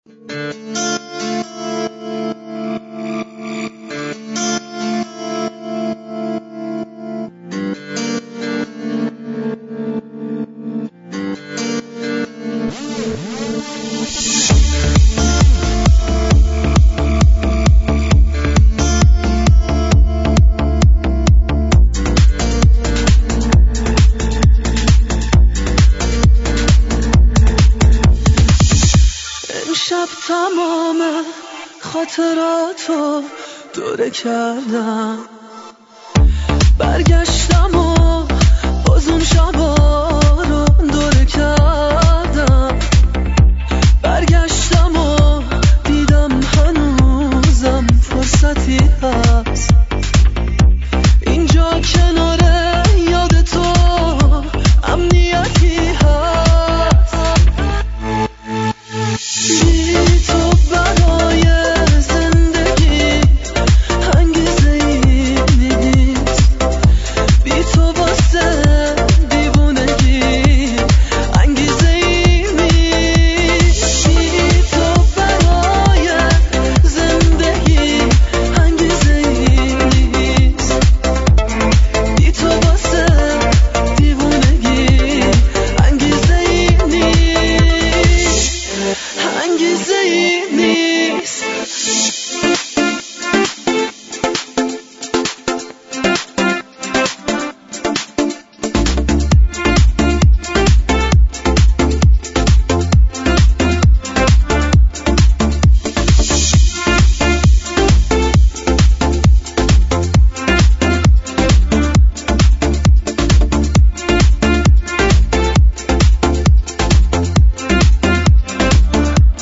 شب تمام خاطراتو دوره کردم، برگشتم و باز اون شبا رو دوره کردم، برگشتم و دیدم هنوزم فرصتی هست اینجا کنار یاد تو، امنیتی هست. بی تو برای زندگی انگیزه ای نیست، بی تو واسه دیوونگی انگیزه ای نیست، بی تو برای زندگی انگیزه ای نیست، بی تو واسه دیوونگی انگیزه ای نیست، انگیزه ای نیست.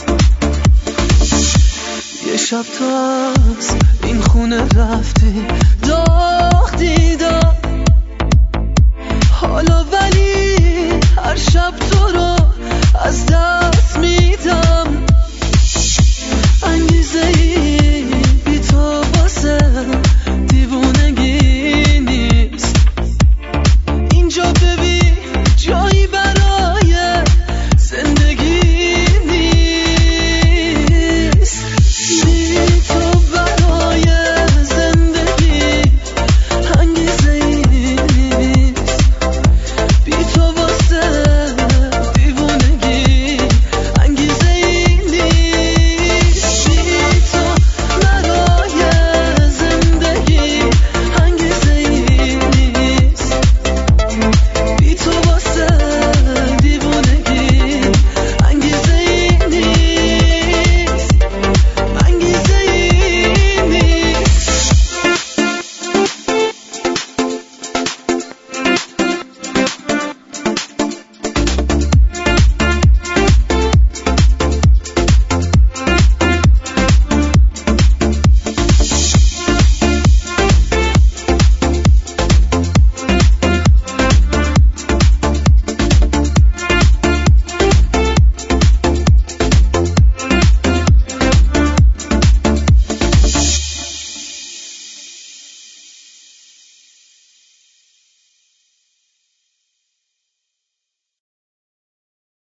یه شب تو از این خونه رفتی،